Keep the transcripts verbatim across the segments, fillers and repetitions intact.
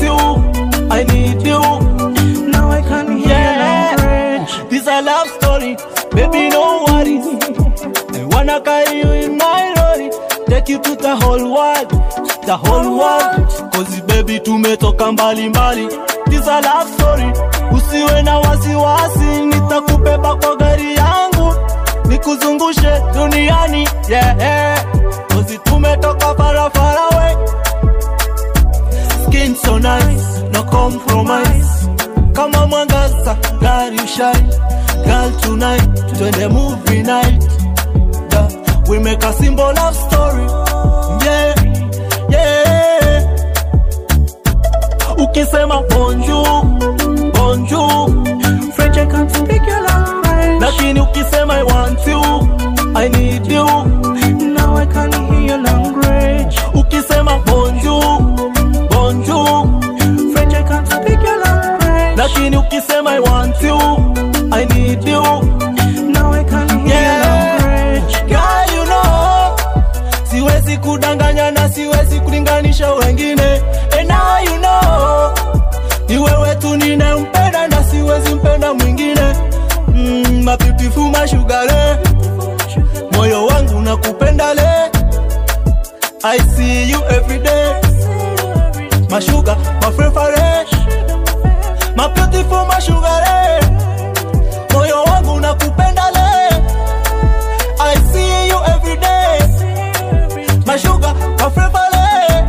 you, I need you. Now I can hear Yeah, your language. this a love story, baby, no worries. I wanna carry you in my lorry, take you to the whole world, the whole world. Cause baby tumetoka mbali mbali. This a love story, usiwe na wasiwasi, nitakubeba kwa gari yangu, nikuzungushe duniani, yeah. Cause tumetoka far far away. Skin so nice, no compromise. Kama mwangaza, girl you shine. Girl tonight, twende movie night, yeah. We make a simple love story, yeah, yeah. Ukisema bonjour, bonjour, French, I can't speak your language. lakini ukisema I want you, I need you. Now I can hear your language. Ukisema bonjour, bonjour, French, I can't speak your language. lakini ukisema I want you, I need you. Now I can hear Yeah, your language. girl you know, siwezi kudanganya na siwezi kulinganisha wengine. And now you know, ni wewe tu ninempenda na siwezi mpenda mwingine. Mm, my beautiful, my sugar, eh. Moyo wangu nakupenda le. I see you every day, my sugar, my favorite, my beautiful, my sugar, eh. Moyo wangu nakupenda le. I see you every day, my sugar, my favorite.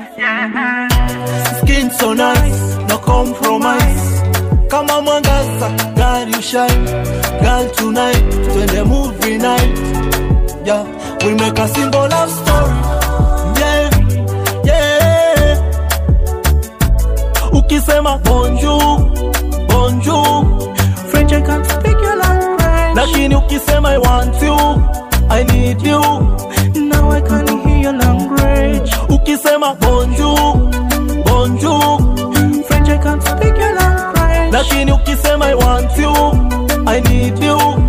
Skin so nice, no compromise. Kama mwangaza, girl you shine. Girl tonight, twende movie night, yeah. We make a simple love story, yeah, yeah. Ukisema bonjour, bonjour, French, I can't speak your language. lakini ukisema I want you, I need you. Now I can hear your language. Ukisema bonjour, bonjour, French, I can't speak your language. lakini ukisema I want you, I need you.